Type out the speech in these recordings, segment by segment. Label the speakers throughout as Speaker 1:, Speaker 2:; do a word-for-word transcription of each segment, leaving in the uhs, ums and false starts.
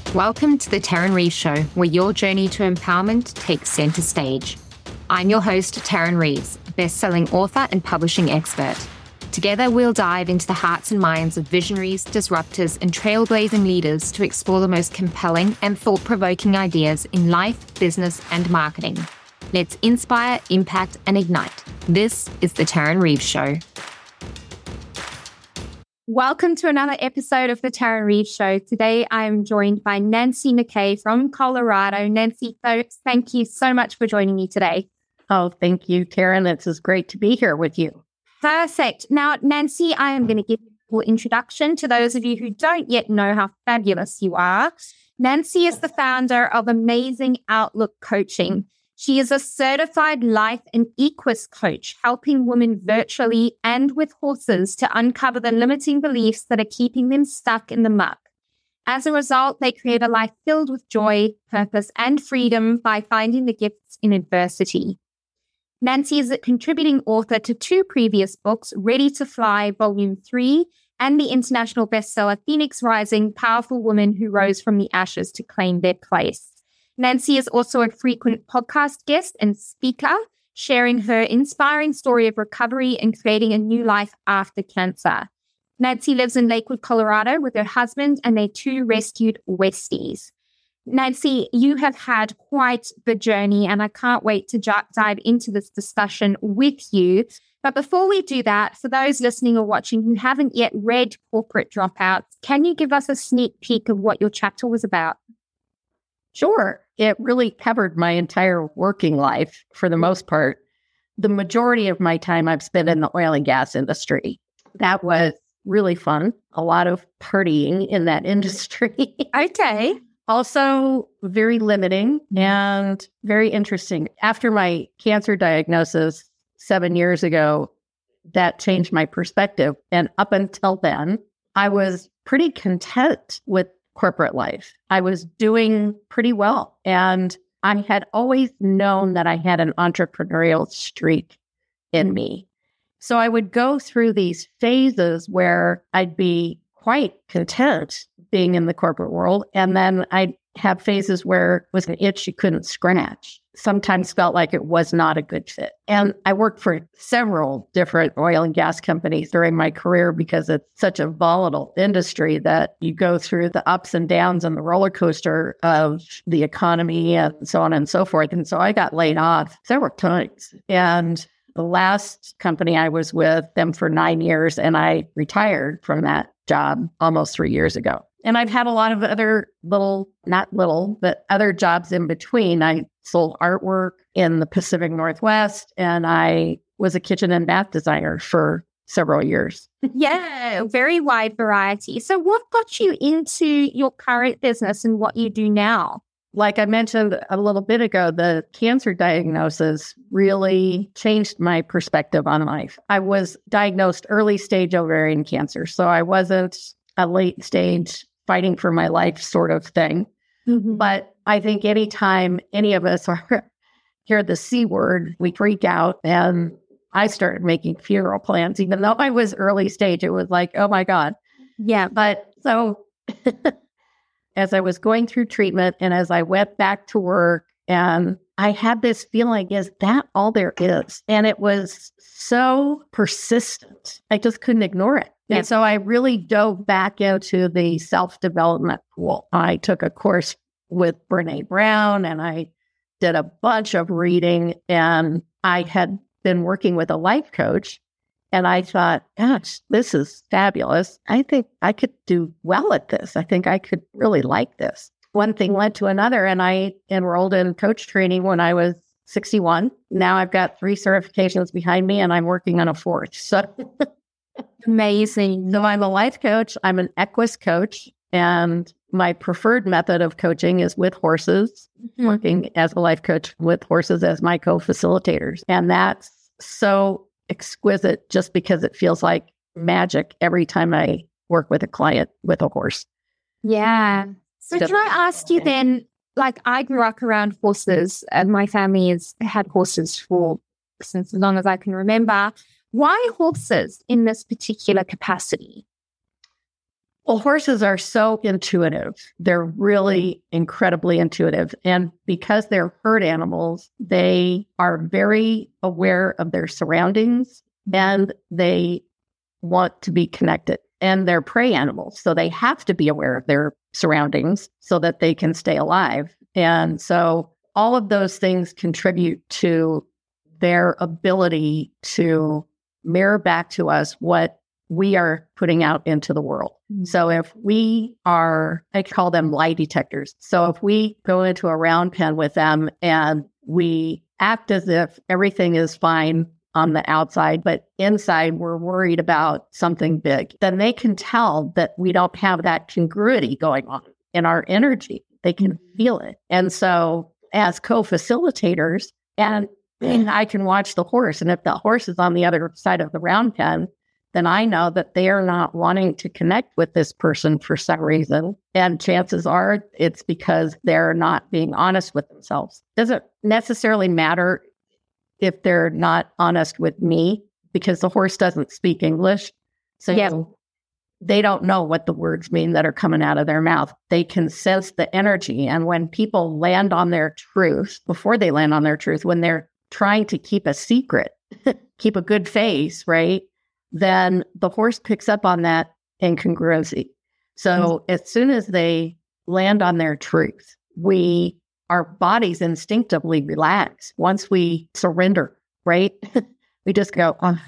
Speaker 1: Welcome to the Taryn Reeves Show, where your journey to empowerment takes center stage. I'm your host, Taryn Reeves, best-selling author and publishing expert. Together, we'll dive into the hearts and minds of visionaries, disruptors, and trailblazing leaders to explore the most compelling and thought-provoking ideas in life, business, and marketing. Let's inspire, impact, and ignite. This is the Taryn Reeves Show. Welcome to another episode of the Taryn Reeves Show. Today, I am joined by Nancy McKay from Colorado. Nancy, thank you so much for joining me today.
Speaker 2: Oh, thank you, Taryn. It's just great to be here with you.
Speaker 1: Perfect. Now, Nancy, I am going to give you a full introduction to those of you who don't yet know how fabulous you are. Nancy is the founder of Amazing Outlook Coaching. She is a certified life and equus coach, helping women virtually and with horses to uncover the limiting beliefs that are keeping them stuck in the muck. As a result, they create a life filled with joy, purpose, and freedom by finding the gifts in adversity. Nancy is a contributing author to two previous books, Ready to Fly, Volume three, and the international bestseller Phoenix Rising, Powerful Women Who Rose from the Ashes to Claim Their Place. Nancy is also a frequent podcast guest and speaker, sharing her inspiring story of recovery and creating a new life after cancer. Nancy lives in Lakewood, Colorado with her husband and their two rescued Westies. Nancy, you have had quite the journey, and I can't wait to j- dive into this discussion with you. But before we do that, for those listening or watching who haven't yet read Corporate Dropouts, can you give us a sneak peek of what your chapter was about?
Speaker 2: Sure. It really covered my entire working life for the most part. The majority of my time I've spent in the oil and gas industry. That was really fun. A lot of partying in that industry.
Speaker 1: Okay.
Speaker 2: Also very limiting and very interesting. After my cancer diagnosis seven years ago, that changed my perspective. And up until then, I was pretty content with corporate life. I was doing pretty well. And I had always known that I had an entrepreneurial streak in me. So I would go through these phases where I'd be quite content being in the corporate world. And then I'd have phases where it was an itch you couldn't scratch. Sometimes felt like it was not a good fit. And I worked for several different oil and gas companies during my career because it's such a volatile industry that you go through the ups and downs and the roller coaster of the economy and so on and so forth. And so I got laid off several times. And the last company I was with them for nine years, and I retired from that job almost three years ago. And I've had a lot of other little, not little, but other jobs in between. I sold artwork in the Pacific Northwest, and I was a kitchen and bath designer for several years.
Speaker 1: Yeah, very wide variety. So what got you into your current business and what you do now?
Speaker 2: Like I mentioned a little bit ago, the cancer diagnosis really changed my perspective on life. I was diagnosed early stage ovarian cancer, so I wasn't a late stage fighting for my life sort of thing. Mm-hmm. But I think anytime any of us are hear the C word, we freak out. And I started making funeral plans, even though I was early stage. It was like, oh my God.
Speaker 1: Yeah.
Speaker 2: But so as I was going through treatment and as I went back to work, and I had this feeling, is that all there is? And it was so persistent. I just couldn't ignore it.
Speaker 1: Yeah.
Speaker 2: And so I really dove back into the self-development pool. I took a course with Brene Brown, and I did a bunch of reading, and I had been working with a life coach. And I thought, gosh, this is fabulous. I think I could do well at this. I think I could really like this. One thing led to another, and I enrolled in coach training when I was sixty-one. Now I've got three certifications behind me, and I'm working on a fourth. So
Speaker 1: amazing.
Speaker 2: So I'm a life coach. I'm an equus coach, and my preferred method of coaching is with horses, mm-hmm. working as a life coach with horses as my co-facilitators. And that's so exquisite just because it feels like magic every time I work with a client with a horse.
Speaker 1: Yeah. So can I ask you then, like I grew up around horses and my family has had horses for since as long as I can remember. Why horses in this particular capacity?
Speaker 2: Well, horses are so intuitive. They're really incredibly intuitive. And because they're herd animals, they are very aware of their surroundings and they want to be connected. And they're prey animals. So they have to be aware of their surroundings so that they can stay alive. And so all of those things contribute to their ability to mirror back to us what we are putting out into the world. Mm-hmm. So if we are, I call them lie detectors. So if we go into a round pen with them and we act as if everything is fine on the outside, but inside we're worried about something big, then they can tell that we don't have that congruity going on in our energy. They can feel it. And so as co-facilitators, and, and I can watch the horse, and if the horse is on the other side of the round pen, then I know that they are not wanting to connect with this person for some reason. And chances are it's because they're not being honest with themselves. Doesn't necessarily matter if they're not honest with me, because the horse doesn't speak English. So yeah. They don't know what the words mean that are coming out of their mouth. They can sense the energy. And when people land on their truth, before they land on their truth, when they're trying to keep a secret, keep a good face, right? Then the horse picks up on that incongruency. So mm-hmm. as soon as they land on their truth, we our bodies instinctively relax once we surrender, right? We just go, oh.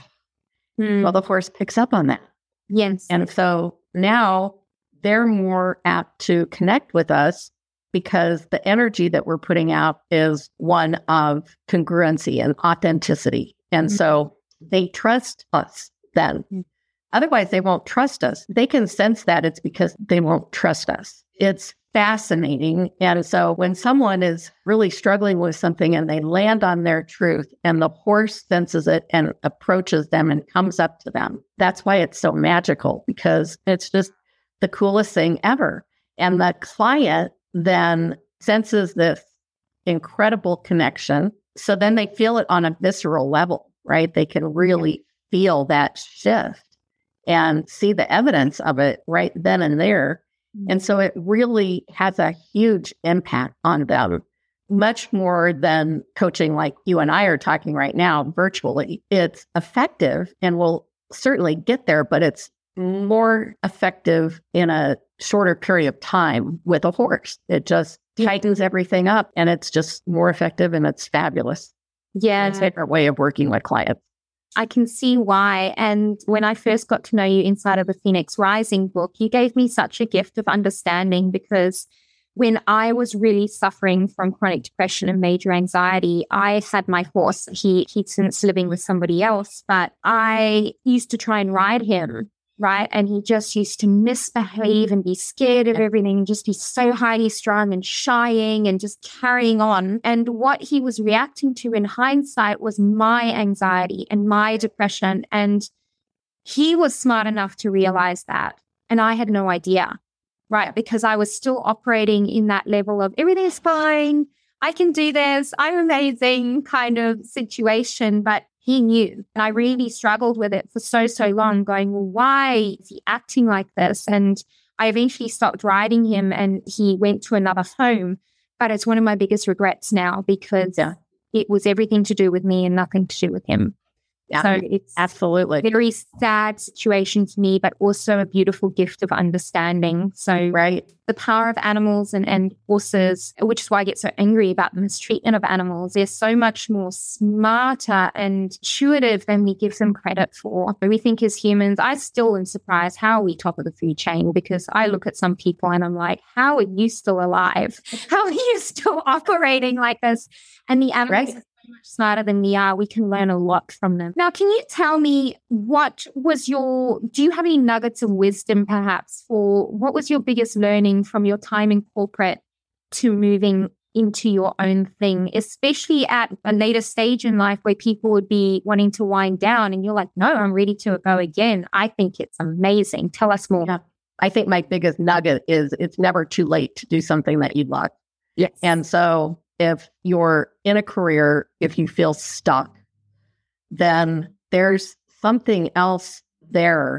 Speaker 2: mm. Well, the horse picks up on that.
Speaker 1: Yes.
Speaker 2: And so now they're more apt to connect with us because the energy that we're putting out is one of congruency and authenticity. And mm-hmm. so they trust us then. Mm-hmm. Otherwise, they won't trust us. They can sense that it's because they won't trust us. It's fascinating. And so when someone is really struggling with something and they land on their truth and the horse senses it and approaches them and comes up to them, that's why it's so magical, because it's just the coolest thing ever. And the client then senses this incredible connection. So then they feel it on a visceral level, right? They can really feel that shift and see the evidence of it right then and there. And so it really has a huge impact on them, much more than coaching like you and I are talking right now virtually. It's effective and will certainly get there, but it's more effective in a shorter period of time with a horse. It just tightens everything up and it's just more effective and it's fabulous.
Speaker 1: Yeah.
Speaker 2: It's a different way of working with clients.
Speaker 1: I can see why. And when I first got to know you inside of the Phoenix Rising book, you gave me such a gift of understanding, because when I was really suffering from chronic depression and major anxiety, I had my horse. He he's since living with somebody else, but I used to try and ride him, right? And he just used to misbehave and be scared of everything, and just be so highly strung and shying and just carrying on. And what he was reacting to in hindsight was my anxiety and my depression. And he was smart enough to realize that. And I had no idea, right? Because I was still operating in that level of everything is fine, I can do this, I'm amazing kind of situation. But he knew. And I really struggled with it for so, so long, going, well, why is he acting like this? And I eventually stopped riding him and he went to another home. But it's one of my biggest regrets now, because yeah. it was everything to do with me and nothing to do with him.
Speaker 2: Yeah,
Speaker 1: so it's
Speaker 2: absolutely
Speaker 1: a very sad situation to me, but also a beautiful gift of understanding. So
Speaker 2: right.
Speaker 1: the power of animals and, and horses, which is why I get so angry about the mistreatment of animals. They're so much more smarter and intuitive than we give them credit for. We think as humans, I still am surprised how are we top of the food chain, because I look at some people and I'm like, how are you still alive? How are you still operating like this? And the animals right. much smarter than we are. We can learn a lot from them. Now, can you tell me what was your, do you have any nuggets of wisdom perhaps for what was your biggest learning from your time in corporate to moving into your own thing, especially at a later stage in life where people would be wanting to wind down and you're like, no, I'm ready to go again. I think it's amazing. Tell us more.
Speaker 2: Yeah. I think my biggest nugget is it's never too late to do something that you'd like.
Speaker 1: Yes.
Speaker 2: And so if you're in a career, if you feel stuck, then there's something else there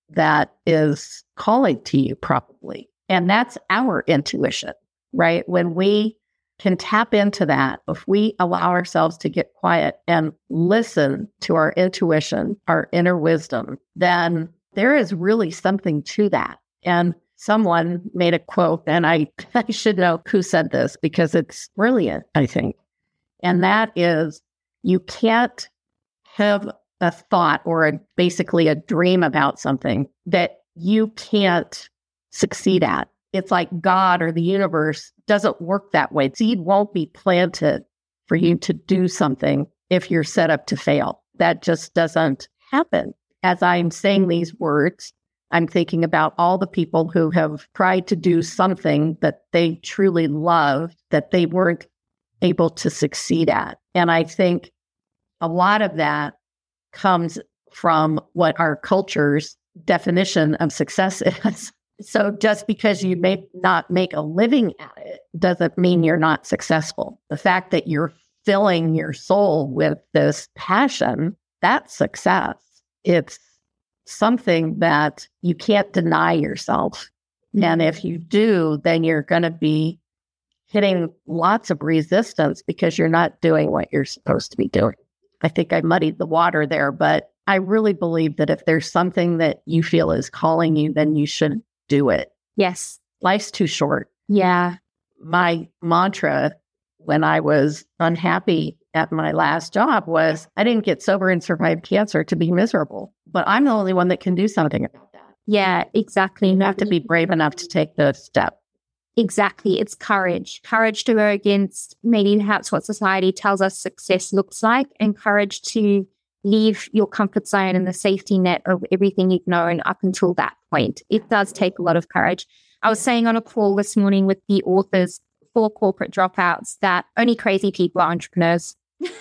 Speaker 2: that is calling to you, probably. And that's our intuition, right? When we can tap into that, if we allow ourselves to get quiet and listen to our intuition, our inner wisdom, then there is really something to that. And someone made a quote, and I, I should know who said this because it's brilliant, I think. And that is, you can't have a thought or a, basically a dream about something that you can't succeed at. It's like God or the universe doesn't work that way. Seed won't be planted for you to do something if you're set up to fail. That just doesn't happen. As I'm saying these words, I'm thinking about all the people who have tried to do something that they truly loved that they weren't able to succeed at. And I think a lot of that comes from what our culture's definition of success is. So just because you may not make a living at it doesn't mean you're not successful. The fact that you're filling your soul with this passion, that's success. It's something that you can't deny yourself. And if you do, then you're going to be hitting lots of resistance because you're not doing what you're supposed to be doing. I think I muddied the water there, but I really believe that if there's something that you feel is calling you, then you should do it.
Speaker 1: Yes.
Speaker 2: Life's too short.
Speaker 1: Yeah.
Speaker 2: My mantra when I was unhappy at my last job was, I didn't get sober and survive cancer to be miserable, but I'm the only one that can do something about that.
Speaker 1: Yeah, exactly.
Speaker 2: You have to be brave enough to take the step.
Speaker 1: Exactly. It's courage. Courage to go against maybe perhaps what society tells us success looks like, and courage to leave your comfort zone and the safety net of everything you've known up until that point. It does take a lot of courage. I was saying on a call this morning with the authors for Corporate Dropouts that only crazy people are entrepreneurs.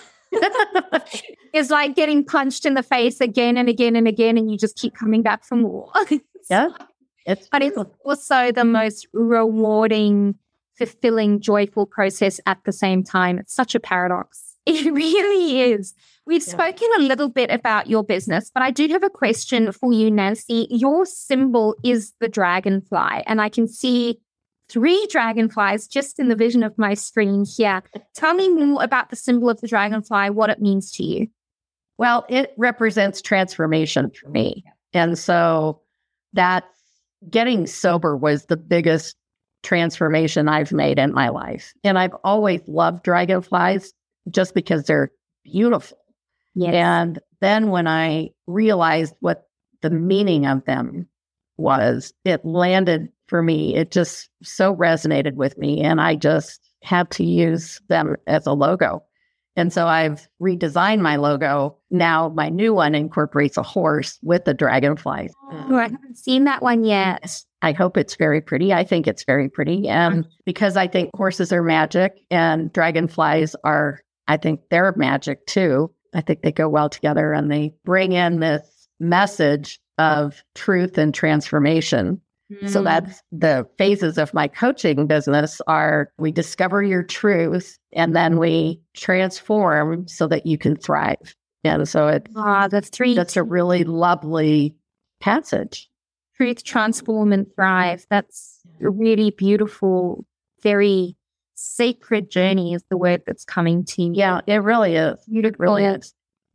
Speaker 1: It's like getting punched in the face again and again and again, and you just keep coming back for more.
Speaker 2: Yeah.
Speaker 1: It's but it's also the most rewarding, fulfilling, joyful process at the same time. It's such a paradox. It really is. We've yeah. spoken a little bit about your business, but I do have a question for you, Nancy. Your symbol is the dragonfly, and I can see three dragonflies just in the vision of my screen here. Tell me more about the symbol of the dragonfly, what it means to you.
Speaker 2: Well, it represents transformation for me. And so that getting sober was the biggest transformation I've made in my life. And I've always loved dragonflies just because they're beautiful.
Speaker 1: Yes.
Speaker 2: And then when I realized what the meaning of them was, it landed for me. It just so resonated with me. And I just had to use them as a logo. And so I've redesigned my logo. Now my new one incorporates a horse with the dragonfly.
Speaker 1: Oh, I haven't seen that one yet.
Speaker 2: I hope it's very pretty. I think it's very pretty. And because I think horses are magic and dragonflies are, I think they're magic too. I think they go well together, and they bring in this message of truth and transformation. Mm. So that's the phases of my coaching business are we discover your truth and then we transform so that you can thrive. And so it,
Speaker 1: ah, the three
Speaker 2: that's a really lovely passage.
Speaker 1: Truth, transform, and thrive. That's a really beautiful, very sacred journey is the word that's coming to me.
Speaker 2: Yeah, it really is. It really is.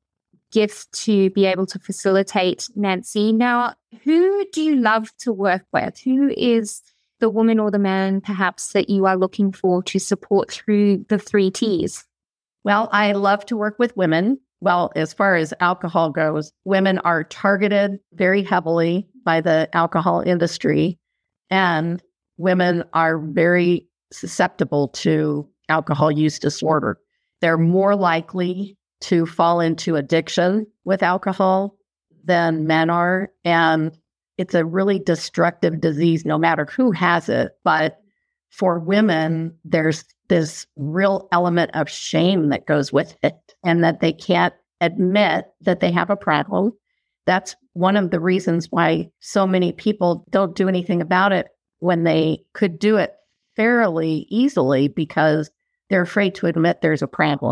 Speaker 1: Gift to be able to facilitate, Nancy. Now, who do you love to work with? Who is the woman or the man perhaps that you are looking for to support through the three T's?
Speaker 2: Well, I love to work with women. Well, as far as alcohol goes, women are targeted very heavily by the alcohol industry, and women are very susceptible to alcohol use disorder. They're more likely to fall into addiction with alcohol than men are. And it's a really destructive disease, no matter who has it. But for women, there's this real element of shame that goes with it, and that they can't admit that they have a problem. That's one of the reasons why so many people don't do anything about it when they could do it fairly easily, because they're afraid to admit there's a problem.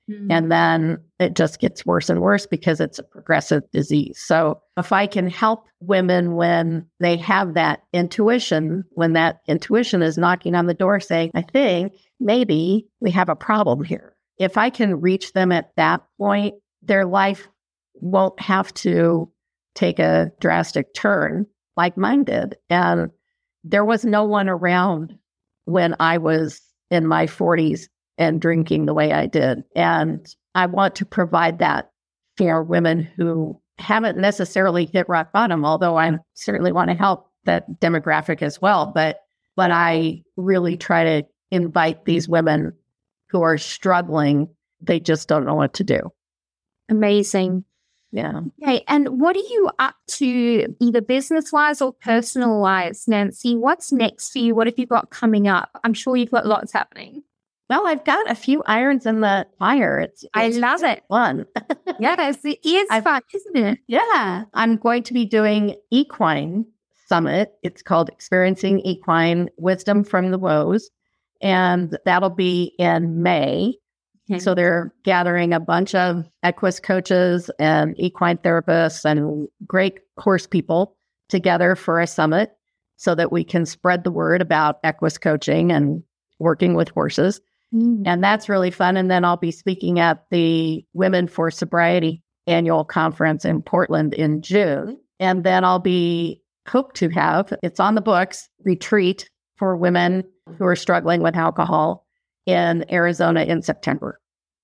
Speaker 2: Mm. And then it just gets worse and worse because it's a progressive disease. So if I can help women when they have that intuition, when that intuition is knocking on the door saying, I think maybe we have a problem here. If I can reach them at that point, their life won't have to take a drastic turn like mine did. And there was no one around when I was in my forties and drinking the way I did. And I want to provide that for women who haven't necessarily hit rock bottom, although I certainly want to help that demographic as well. But, but I really try to invite these women who are struggling. They just don't know what to do.
Speaker 1: Amazing.
Speaker 2: Yeah.
Speaker 1: Okay. And what are you up to, either business-wise or personal-wise, Nancy? What's next for you? What have you got coming up? I'm sure you've got lots happening.
Speaker 2: Well, I've got a few irons in the fire. It's, it's
Speaker 1: I love it.
Speaker 2: Fun.
Speaker 1: Yes, it is I've, fun, isn't it?
Speaker 2: Yeah. I'm going to be doing Equine Summit. It's called Experiencing Equine Wisdom from the Woes. And that'll be in May. Okay. So they're gathering a bunch of equus coaches and equine therapists and great horse people together for a summit so that we can spread the word about equus coaching and working with horses. Mm. And that's really fun. And then I'll be speaking at the Women for Sobriety annual conference in Portland in June. And then I'll be hope to have, it's on the books, retreat for women who are struggling with alcohol in Arizona in September.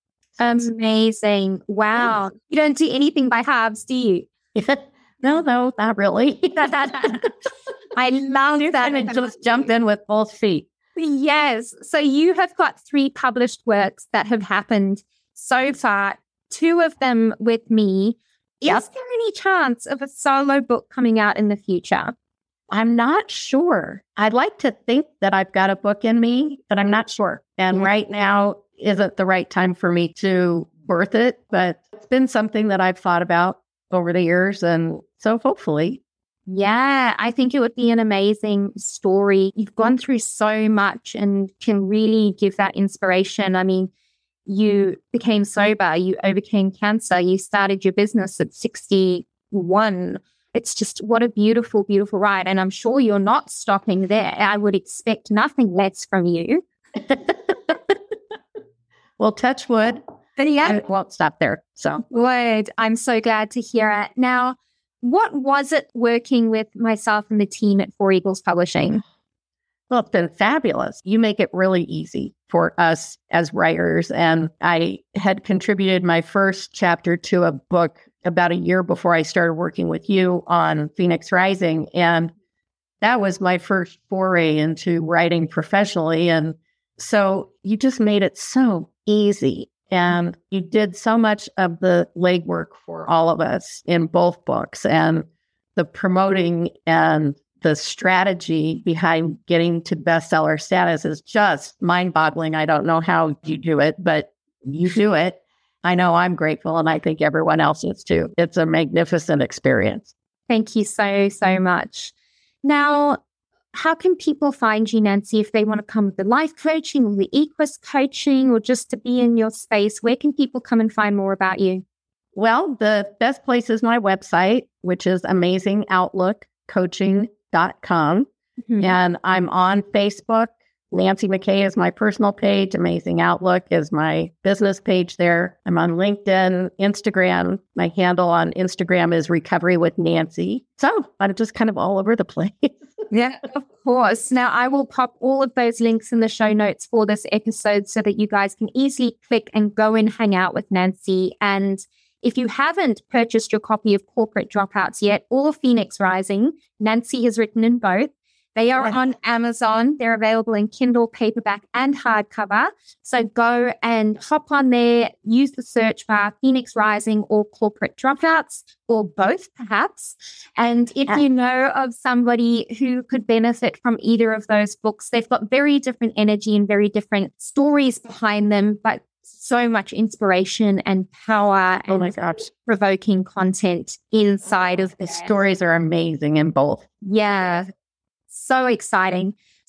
Speaker 1: Amazing. Wow. You don't do anything by halves, do you?
Speaker 2: No, no, not really.
Speaker 1: I love that.
Speaker 2: And just jump in with both feet.
Speaker 1: Yes. So you have got three published works that have happened so far, two of them with me. Yep. Is there any chance of a solo book coming out in the future?
Speaker 2: I'm not sure. I'd like to think that I've got a book in me, but I'm not sure. And mm-hmm. right now isn't the right time for me to birth it, but it's been something that I've thought about over the years. And so hopefully.
Speaker 1: Yeah, I think it would be an amazing story. You've gone through so much and can really give that inspiration. I mean, you became sober, you overcame cancer, you started your business at sixty-one. It's just what a beautiful, beautiful ride. And I'm sure you're not stopping there. I would expect nothing less from you.
Speaker 2: Well, touch wood.
Speaker 1: But yeah,
Speaker 2: it won't stop there. So
Speaker 1: good. I'm so glad to hear it. Now, what was it working with myself and the team at Four Eagles Publishing?
Speaker 2: Well, it's been fabulous. You make it really easy for us as writers. And I had contributed my first chapter to a book about a year before I started working with you on Phoenix Rising. And that was my first foray into writing professionally. And so you just made it so easy. And you did so much of the legwork for all of us in both books, and the promoting and the strategy behind getting to bestseller status is just mind-boggling. I don't know how you do it, but you do it. I know I'm grateful, and I think everyone else is too. It's a magnificent experience.
Speaker 1: Thank you so, so much. Now, how can people find you, Nancy, if they want to come with the life coaching or the equus coaching or just to be in your space? Where can people come and find more about you?
Speaker 2: Well, the best place is my website, which is amazing outlook coaching dot com. Mm-hmm. And I'm on Facebook. Nancy McKay is my personal page. Amazing Outlook is my business page there. I'm on LinkedIn, Instagram. My handle on Instagram is Recovery with Nancy. So I'm just kind of all over the place.
Speaker 1: Yeah, of course. Now, I will pop all of those links in the show notes for this episode so that you guys can easily click and go and hang out with Nancy. And if you haven't purchased your copy of Corporate Dropouts yet or Phoenix Rising, Nancy has written in both. They are on Amazon. They're available in Kindle, paperback, and hardcover. So go and hop on there, use the search bar, Phoenix Rising or Corporate Dropouts, or both perhaps. And if you know of somebody who could benefit from either of those books, they've got very different energy and very different stories behind them, but so much inspiration and power and
Speaker 2: oh my gosh.
Speaker 1: provoking content inside of
Speaker 2: the stories are amazing in both.
Speaker 1: Yeah. So exciting.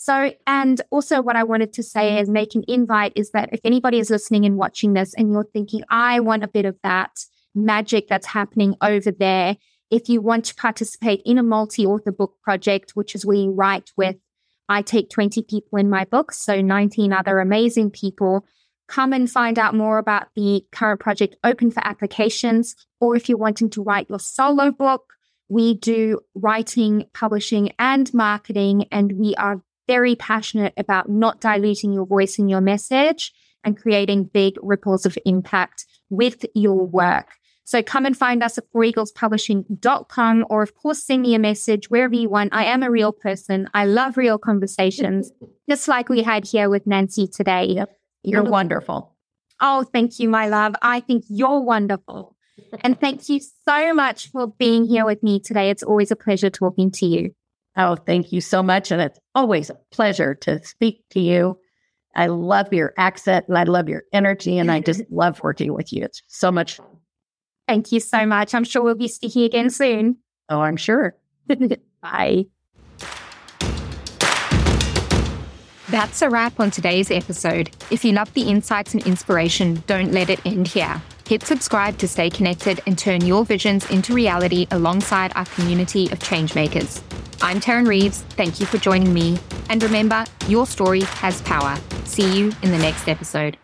Speaker 1: So, and also what I wanted to say is make an invite is that if anybody is listening and watching this and you're thinking, I want a bit of that magic that's happening over there, if you want to participate in a multi-author book project, which is where you write with, I take twenty people in my book, so nineteen other amazing people, come and find out more about the current project open for applications. Or if you're wanting to write your solo book, we do writing, publishing, and marketing, and we are very passionate about not diluting your voice and your message and creating big ripples of impact with your work. So come and find us at four eagles publishing dot com, or of course, send me a message wherever you want. I am a real person. I love real conversations, just like we had here with Nancy today.
Speaker 2: Yep. You're wonderful.
Speaker 1: Oh, thank you, my love. I think you're wonderful. And thank you so much for being here with me today. It's always a pleasure talking to you.
Speaker 2: Oh, thank you so much. And it's always a pleasure to speak to you. I love your accent and I love your energy, and I just love working with you. It's so much fun.
Speaker 1: Thank you so much. I'm sure we'll be speaking again soon.
Speaker 2: Oh, I'm sure.
Speaker 1: Bye. That's a wrap on today's episode. If you love the insights and inspiration, don't let it end here. Hit subscribe to stay connected and turn your visions into reality alongside our community of changemakers. I'm Taryn Reeves. Thank you for joining me. And remember, your story has power. See you in the next episode.